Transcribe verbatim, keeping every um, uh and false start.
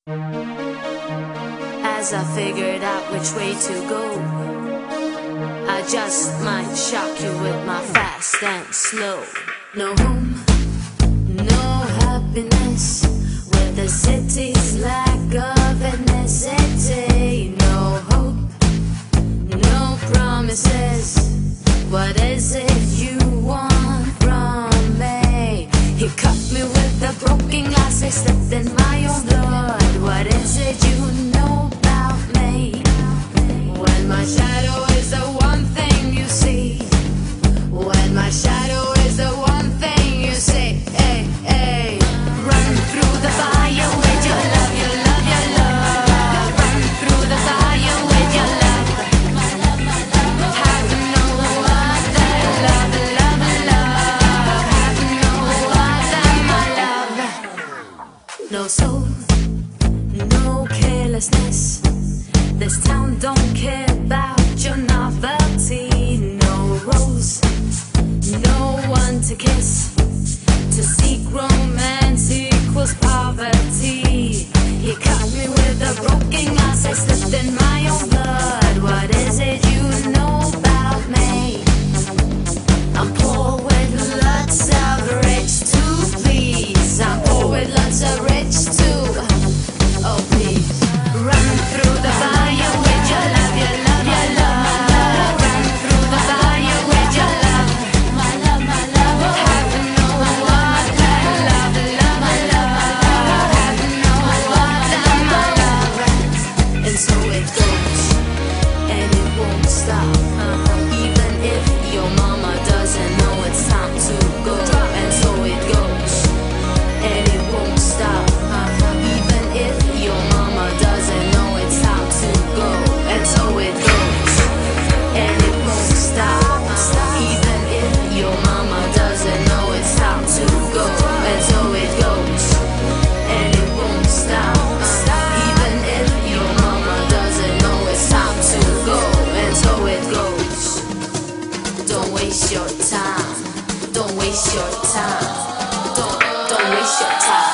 As I figured out which way to go, I just might shock you with my fast and slow. No home, no happiness, with the city's lack of ethnicity. No hope, no promises. What is it you want from me? He cut me with a broken glass, I slipped in my own blood. What is it you know about me? When my shadow is the one thing you see, when my shadow is the one thing you see, hey, hey. Run through the fire with your love, your love, your love. Run through the fire with your love. Have no other love, love, love. Have no other, my love. No soul, no carelessness. This town don't care about your novelty. No rose, no one to kiss. To seek romance equals poverty. He cut me with a broken glass, I slipped in my own blood. What is it you know about me? I'm poor with lots of rich to please. I'm poor with lots of rich too. Oh please, run through the fire with your love, your love, your love. Run through the fire with your love. My love, my love. Have no other love, love, my love. Have no other, my love. And so it goes, and it won't stop. Even if your mama doesn't know it's time to go. And so it goes, and it won't stop. Even if your mama doesn't know it's time to go. And so it goes, and it won't stop. Even if your mama doesn't know it's time to go. And so it goes, and it won't stop. Even if your mama doesn't know it's time to go. And so it goes. Don't waste your time. Don't waste your time. Don't, don't waste your time.